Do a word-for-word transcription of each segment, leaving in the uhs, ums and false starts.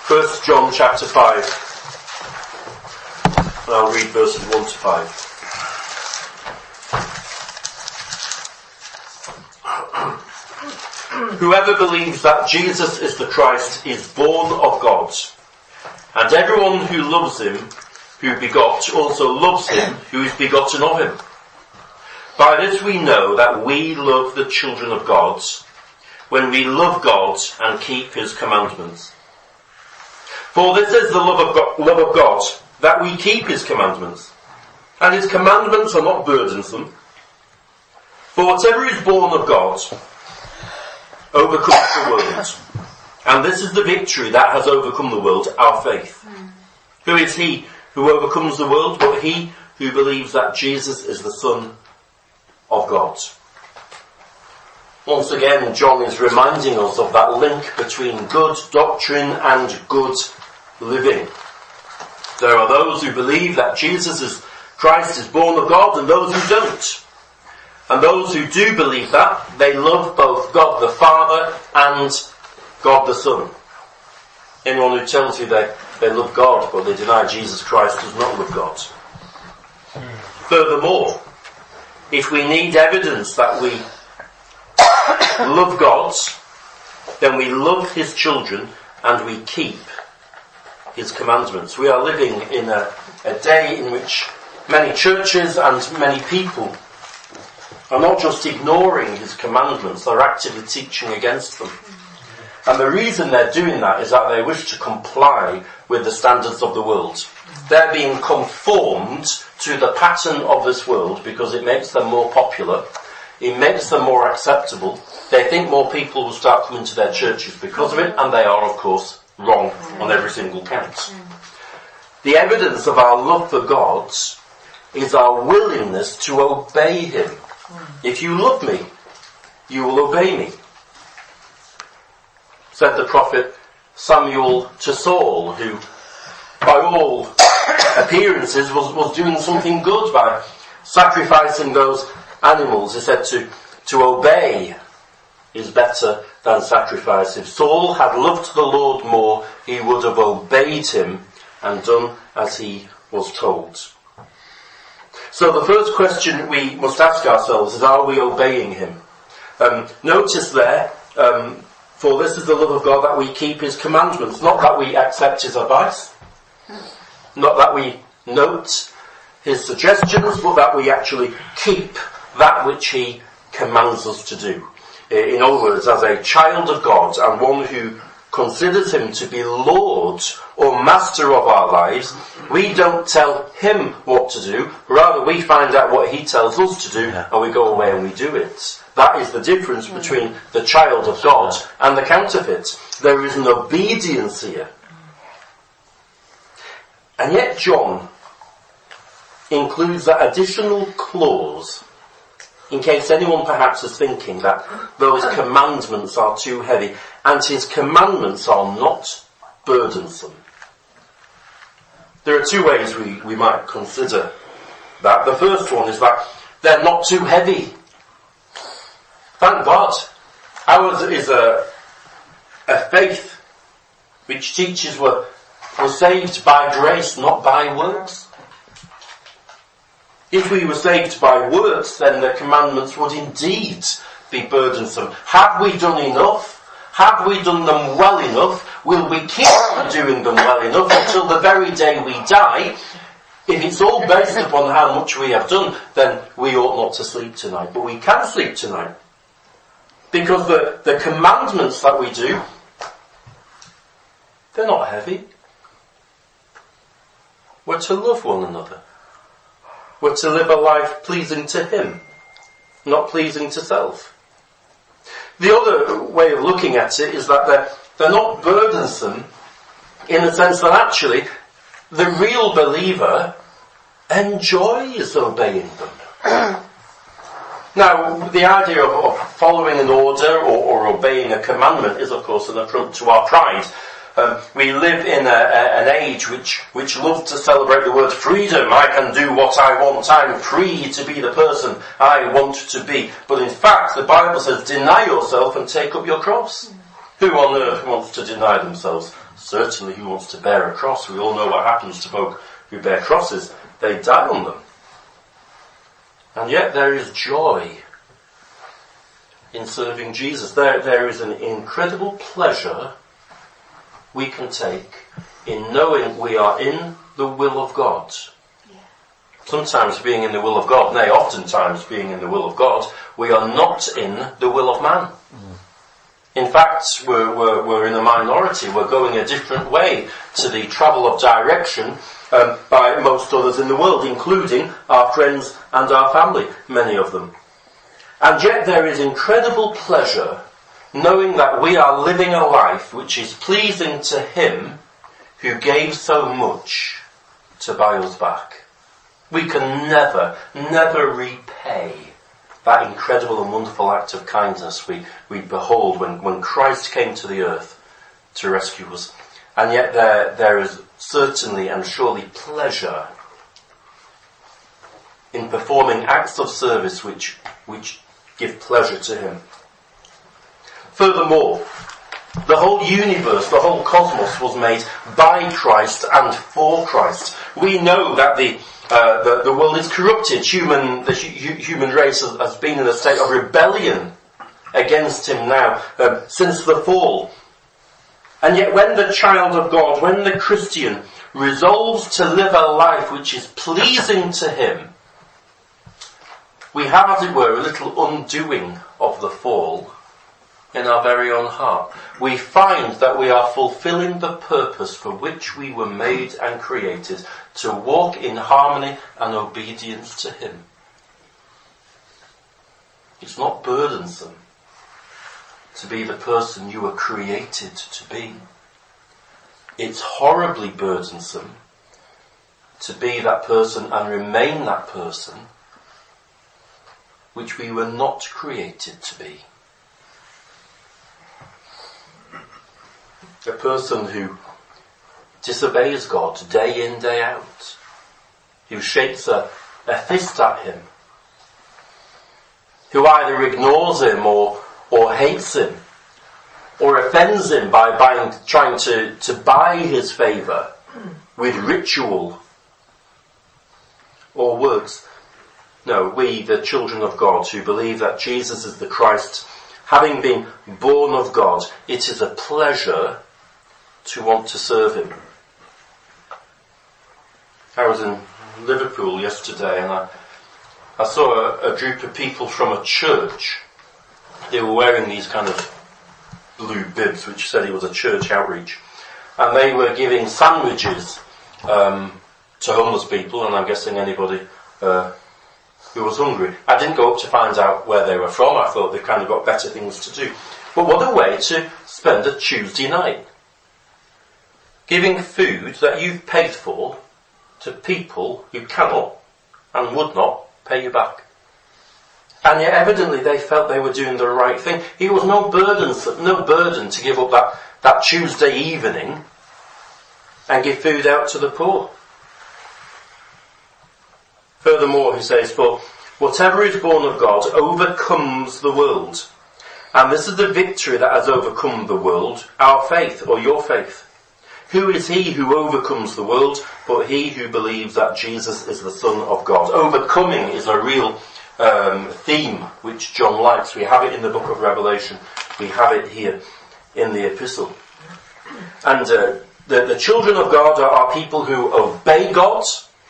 First John chapter five. And I'll read verses one to five. Whoever believes that Jesus is the Christ is born of God. And everyone who loves him, who begot, also loves him who is begotten of him. By this we know that we love the children of God, when we love God and keep his commandments. For this is the love of God, love of God, that we keep his commandments. And his commandments are not burdensome. For whatever is born of God overcomes the world. And this is the victory that has overcome the world, our faith. Mm. Who is he who overcomes the world but he who believes that Jesus is the Son of God? Once again, John is reminding us of that link between good doctrine and good living. There are those who believe that Jesus is Christ is born of God and those who don't. And those who do believe that, they love both God the Father and God the Son. Anyone who tells you they, they love God but they deny Jesus Christ does not love God. Furthermore, if we need evidence that we love God, then we love his children and we keep his commandments. We are living in a, a day in which many churches and many people are not just ignoring his commandments, they're actively teaching against them. And the reason they're doing that is that they wish to comply with the standards of the world. They're being conformed to the pattern of this world because it makes them more popular, it makes them more acceptable. They think more people will start coming to their churches because of it, and they are, of course, wrong on every single count. The evidence of our love for God is our willingness to obey him. If you love me, you will obey me, said the prophet Samuel to Saul, who by all appearances was, was doing something good by sacrificing those animals. He said to, to obey is better than sacrifice. If Saul had loved the Lord more, he would have obeyed him and done as he was told. So the first question we must ask ourselves is, are we obeying him? Um, notice there, um, for this is the love of God that we keep his commandments, not that we accept his advice, not that we note his suggestions, but that we actually keep that which he commands us to do. In other words, as a child of God and one who considers him to be Lord or master of our lives, we don't tell him what to do, rather we find out what he tells us to do and we go away and we do it. That is the difference between the child of God and the counterfeit. There is an obedience here. And yet John includes that additional clause in case anyone perhaps is thinking that those commandments are too heavy, and his commandments are not burdensome. There are two ways we, we might consider that. The first one is that they're not too heavy. Thank God. Ours is a, a faith which teaches we're, we're saved by grace, not by works. If we were saved by works, then the commandments would indeed be burdensome. Have we done enough? Have we done them well enough? Will we keep doing them well enough until the very day we die? If it's all based upon how much we have done, then we ought not to sleep tonight. But we can sleep tonight. Because the, the commandments that we do, they're not heavy. We're to love one another. We're to live a life pleasing to him, not pleasing to self. The other way of looking at it is that they're, they're not burdensome in the sense that actually the real believer enjoys obeying them. Now, the idea of, of following an order or, or obeying a commandment is of course an affront to our pride. Um, we live in a, a, an age which, which loves to celebrate the word freedom. I can do what I want. I'm free to be the person I want to be. But in fact, the Bible says, deny yourself and take up your cross. Who on earth wants to deny themselves? Certainly who wants to bear a cross? We all know what happens to folk who bear crosses. They die on them. And yet there is joy in serving Jesus. There, there is an incredible pleasure we can take in knowing we are in the will of God. Yeah. Sometimes being in the will of God, nay, oftentimes being in the will of God, we are not in the will of man. Mm. In fact, we're, we're, we're in a minority. We're going a different way to the travel of direction um, by most others in the world, including our friends and our family, many of them. And yet there is incredible pleasure knowing that we are living a life which is pleasing to Him who gave so much to buy us back. We can never, never repay that incredible and wonderful act of kindness we, we behold when, when Christ came to the earth to rescue us. And yet there, there is certainly and surely pleasure in performing acts of service which, which give pleasure to Him. Furthermore, the whole universe, the whole cosmos was made by Christ and for Christ. We know that the uh, the, the world is corrupted. Human, the hu- human race has, has been in a state of rebellion against Him now um, since the fall. And yet when the child of God, when the Christian resolves to live a life which is pleasing to Him, we have, as it were, a little undoing of the fall in our very own heart. We find that we are fulfilling the purpose for which we were made and created, to walk in harmony and obedience to Him. It's not burdensome to be the person you were created to be. It's horribly burdensome to be that person and remain that person which we were not created to be. A person who disobeys God day in, day out, who shakes a, a fist at Him, who either ignores Him or, or hates Him, or offends Him by buying, trying to, to buy His favour with ritual or works. No, we, the children of God, who believe that Jesus is the Christ, having been born of God, it is a pleasure to want to serve Him. I was in Liverpool yesterday and I, I saw a, a group of people from a church. They were wearing these kind of blue bibs which said it was a church outreach. And they were giving sandwiches um, to homeless people, and I'm guessing anybody uh, who was hungry. I didn't go up to find out where they were from. I thought they kind of got better things to do. But what a way to spend a Tuesday night. Giving food that you've paid for to people who cannot and would not pay you back. And yet evidently they felt they were doing the right thing. It was no burden, no burden to give up that, that Tuesday evening and give food out to the poor. Furthermore, he says, for whatever is born of God overcomes the world. And this is the victory that has overcome the world, our faith, or your faith. Who is he who overcomes the world but he who believes that Jesus is the Son of God? Overcoming is a real um, theme which John likes. We have it in the book of Revelation. We have it here in the epistle. And uh, the, the children of God are, are people who obey God.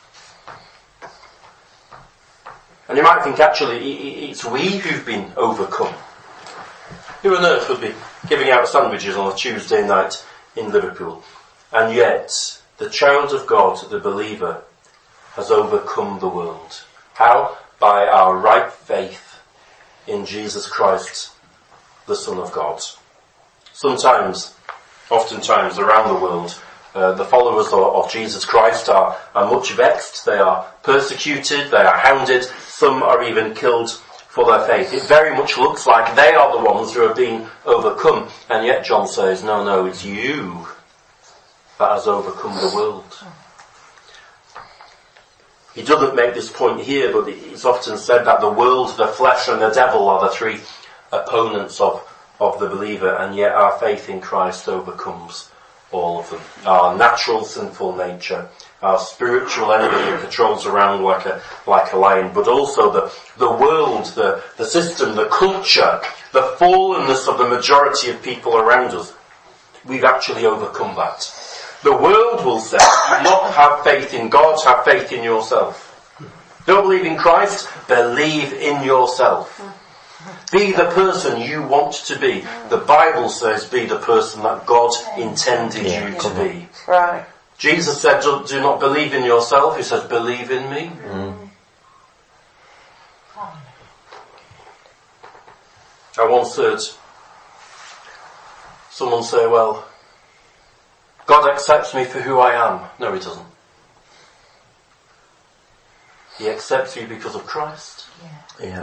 And you might think actually it's we who've been overcome. Who on earth would be giving out sandwiches on a Tuesday night in Liverpool? And yet, the child of God, the believer, has overcome the world. How? By our right faith in Jesus Christ, the Son of God. Sometimes, oftentimes around the world, uh, the followers of, of Jesus Christ are, are much vexed. They are persecuted, they are hounded, some are even killed for their faith. It very much looks like they are the ones who are being overcome. And yet John says, no, no, it's you that has overcome the world. He doesn't make this point here, but it's often said that the world, the flesh and the devil are the three opponents of, of the believer, and yet our faith in Christ overcomes all of them. Our natural sinful nature, our spiritual enemy who patrols around like a like a lion, but also the the world, the the system, the culture, the fallenness of the majority of people around us. We've actually overcome that. The world will say, do not have faith in God, have faith in yourself. Don't believe in Christ, believe in yourself. Be the person you want to be. The Bible says be the person that God intended yeah, you to be. Right. Jesus said, do, do not believe in yourself. He says, believe in me. Mm. I once heard someone say, well, God accepts me for who I am. No, he doesn't. He accepts you because of Christ. Yeah. Yeah.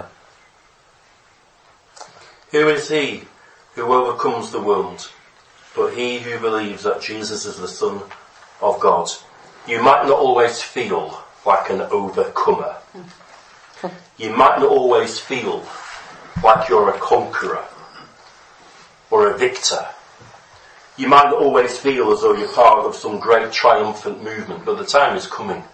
Who is he who overcomes the world? But he who believes that Jesus is the Son of God. You might not always feel like an overcomer. You might not always feel like you're a conqueror or a victor. You might not always feel as though you're part of some great triumphant movement, but the time is coming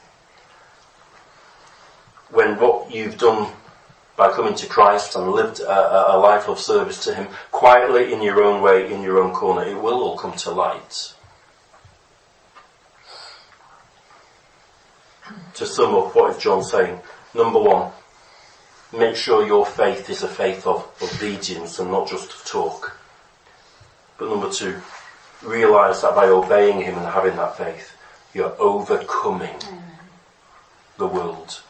when what you've done by coming to Christ and lived a, a life of service to him quietly in your own way, in your own corner, it will all come to light. To sum up, what is John saying? Number one, make sure your faith is a faith of obedience and not just of talk. But number two, realise that by obeying him and having that faith, you're overcoming the world.